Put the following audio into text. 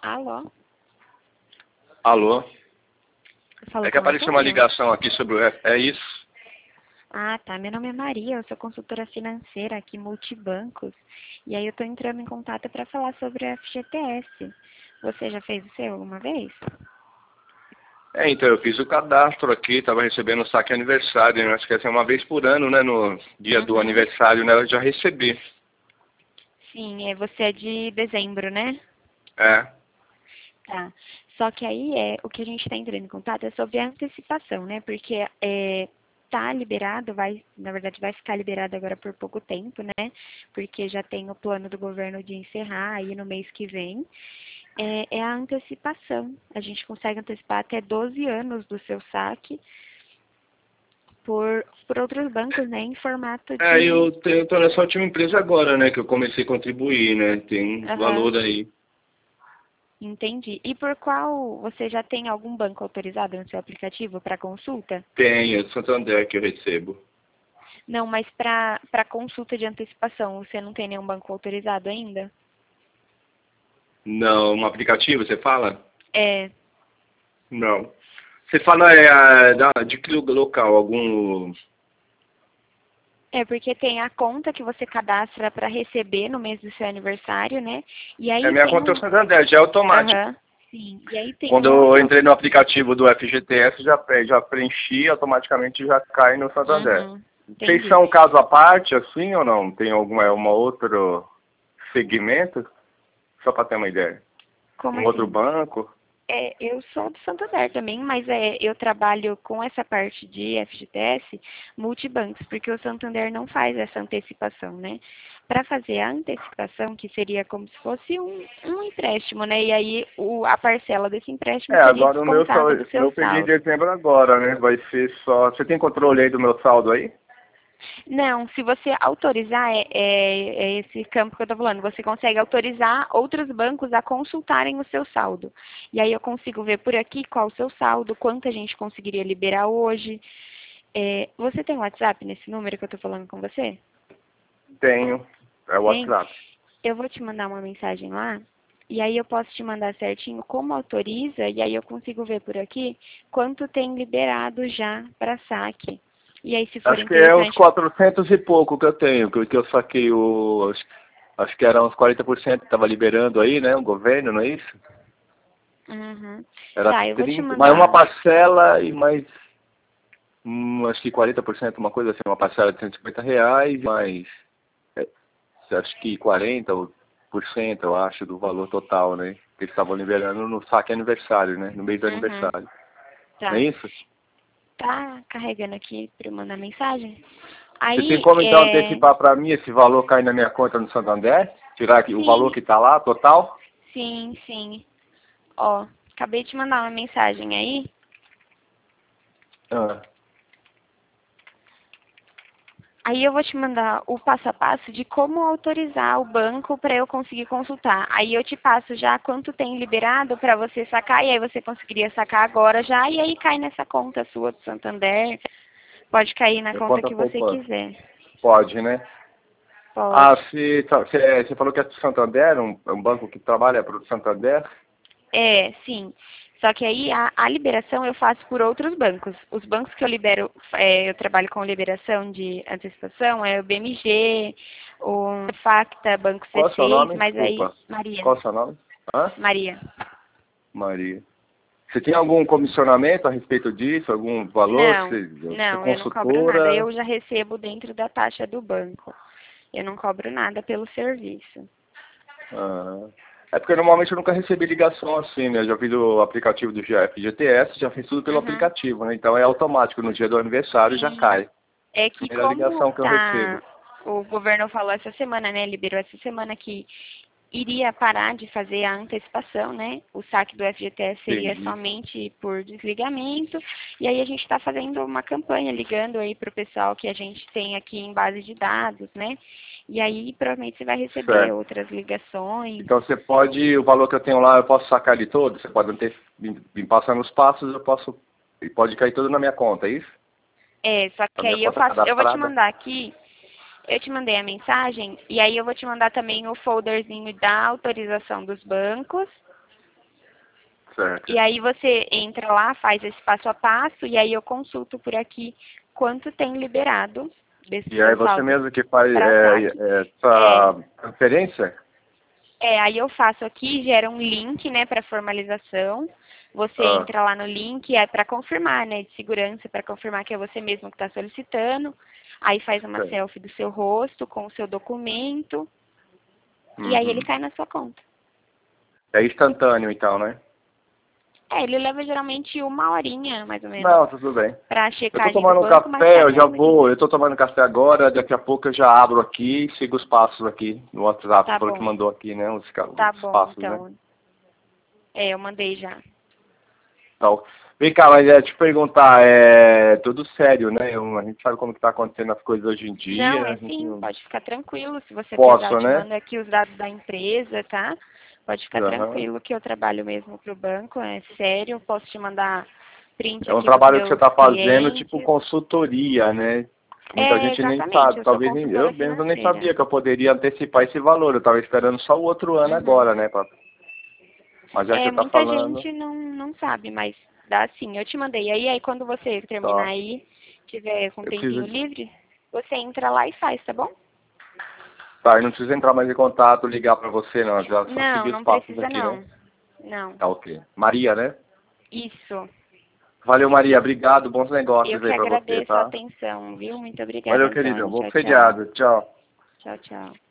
Alô? Alô? Falou É que com a apareceu uma Antônia? ligação aqui sobre o... É isso? Ah, tá. Meu nome é Maria, eu sou consultora financeira aqui Multibancos. E aí eu tô entrando em contato para falar sobre a FGTS. Você já fez o seu alguma vez? Então, eu fiz o cadastro aqui, estava recebendo o saque aniversário, né? Acho que essa é uma vez por ano, né? No dia do Uhum. aniversário, né? Eu já recebi. Sim, você é de dezembro, né? É. Tá. Só que aí o que a gente está entrando em contato é sobre a antecipação, né? Porque tá liberado, na verdade vai ficar liberado agora por pouco tempo, né? Porque já tem o plano do governo de encerrar aí no mês que vem. É a antecipação. A gente consegue antecipar até 12 anos do seu saque por outros bancos, né? Em formato de. Eu tô nessa última empresa agora, né? Que eu comecei a contribuir, né? Tem um Aham, valor aí. entendi. E por qual você já tem algum banco autorizado no seu aplicativo para consulta? Tem, é do Santander que eu recebo. Não, mas para consulta de antecipação, você não tem nenhum banco autorizado ainda? Não, um aplicativo, você fala? É, Não. Você fala de que local? Algum... porque tem a conta que você cadastra para receber no mês do seu aniversário, né? E É aí minha tem conta é o um. Santander, já é automático. Aham, sim. E aí tem Quando um eu outro. entrei no aplicativo do FGTS, já preenchi, automaticamente já cai no Santander. Uhum, Vocês entendi. são um caso à parte, assim, ou não? Tem uma outro segmento? Só para ter uma ideia. Como Um outro assim? banco? Eu sou do Santander também, mas eu trabalho com essa parte de FGTS multibancos, porque o Santander não faz essa antecipação, né? Para fazer a antecipação, que seria como se fosse um empréstimo, né? E aí a parcela desse empréstimo seria Agora o meu descontada do seu eu peguei saldo. dezembro agora, né? Vai ser só... Você tem controle aí do meu saldo aí? Não, se você autorizar, é esse campo que eu estou falando, você consegue autorizar outros bancos a consultarem o seu saldo. E aí eu consigo ver por aqui qual o seu saldo, quanto a gente conseguiria liberar hoje. Você tem WhatsApp nesse número que eu estou falando com você? Tenho. É o Tem? WhatsApp. Eu vou te mandar uma mensagem lá, e aí eu posso te mandar certinho como autoriza, e aí eu consigo ver por aqui quanto tem liberado já para saque. E aí, se for Acho que é uns interessante. 400 e pouco que eu tenho, que eu saquei acho que era uns 40% que estava liberando aí, né? O governo, não é isso? Uhum. Era Tá, eu vou te 30, mais uma mandar. parcela e mais, acho que 40%, uma coisa assim, uma parcela de R$ 150, mais, é, acho que 40%, eu acho, do valor total, né? Que eles estavam liberando no saque aniversário, né? No mês do Uhum. aniversário. Não é Tá. isso? Tá carregando aqui para eu mandar mensagem? Você tem Aí, como então antecipar para mim esse valor cair na minha conta no Santander? Tirar aqui o valor sim, que está lá, total? sim, sim. Ó, acabei de mandar uma mensagem aí. Ah. Aí eu vou te mandar o passo a passo de como autorizar o banco para eu conseguir consultar. Aí eu te passo já quanto tem liberado para você sacar, e aí você conseguiria sacar agora já, e aí cai nessa conta sua do Santander. Pode cair na Minha conta conta que você poupança. quiser. Pode, né? Pode. Você falou que é do Santander, é um banco que trabalha para o Santander? Sim. Só que aí a liberação eu faço por outros bancos. Os bancos que eu libero, eu trabalho com liberação de antecipação, é o BMG, o Facta, Banco Qual é o seu C6, nome? mas aí, Desculpa. Maria, Qual é o seu nome? Hã? Maria. Maria. Você tem algum comissionamento a respeito disso? Algum valor? Não, Você é não, eu não cobro nada. consultora? Eu já recebo dentro da taxa do banco. Eu não cobro nada pelo serviço. Ah. É porque normalmente eu nunca recebi ligação assim, né? Eu já fiz o aplicativo do FGTS, já fiz tudo pelo Uhum. aplicativo, né? Então é automático, no dia do aniversário já Sim. cai. É que Primeira como ligação que eu recebo. o governo falou essa semana, né, liberou essa semana que iria parar de fazer a antecipação, né? O saque do FGTS seria Entendi. somente por desligamento. E aí a gente está fazendo uma campanha ligando aí para o pessoal que a gente tem aqui em base de dados, né? E aí provavelmente você vai receber Certo. outras ligações. Então você pode, o valor que eu tenho lá, eu posso sacar de todo? Você pode me passando os passos, eu posso, e pode cair tudo na minha conta, é isso? Só Na que minha aí conta eu vou te cadastrada? mandar aqui, eu te mandei a mensagem, e aí eu vou te mandar também o folderzinho da autorização dos bancos. Certo. E aí você entra lá, faz esse passo a passo, e aí eu consulto por aqui quanto tem liberado desses E aí seus você saldos mesmo que faz para saque. essa transferência? Aí eu faço aqui, gera um link, né, para formalização. Você Ah, entra lá no link, é para confirmar, né, de segurança, para confirmar que é você mesmo que está solicitando. Aí faz uma certo. selfie do seu rosto com o seu documento, e aí ele Uhum. cai na sua conta. É instantâneo então, né? Ele leva geralmente 1 horinha, mais ou menos, Não, tudo bem. para a Eu tô checagem do tomando um banco, mas café, sai eu já rapidinho. vou, eu tô tomando café agora, daqui a pouco eu já abro aqui e sigo os passos aqui no WhatsApp, você Tá falou que bom, mandou aqui, né, tá os bom, passos, né? então. Eu mandei já. Então, vem cá, mas te perguntar, tudo sério, né? A gente sabe como que tá acontecendo as coisas hoje em Não, dia, é a gente sim, não... pode ficar tranquilo. Se você precisar, eu Posso, te né? mando aqui os dados da empresa, tá? Pode ficar Aham. tranquilo que eu trabalho mesmo pro banco, é sério. Eu posso te mandar print É um aqui dos trabalho que você meus está fazendo, tipo clientes. consultoria, né? Muita gente nem Exatamente, sabe, eu sou talvez eu consultora mesmo nem financeira. sabia que eu poderia antecipar esse valor. Eu estava esperando só o outro ano Uhum. agora, né? Mas já que você está Muita falando, gente não sabe, mas dá sim. Eu te mandei. Aí quando você terminar tá. aí, tiver com um Eu tempinho preciso. livre, você entra lá e faz, tá bom? Tá, eu não preciso entrar mais em contato, ligar para você, não. Já só Não, seguir os não passos precisa aqui, né? não. Não. Tá, ok. Maria, né? Isso. Valeu, Maria. Obrigado. Bons Eu negócios que aí para você, agradeço a tá? atenção, viu? Muito obrigada, Valeu, querido. Antônio. Bom Tchau, tchau. feriado. Tchau. Tchau, tchau.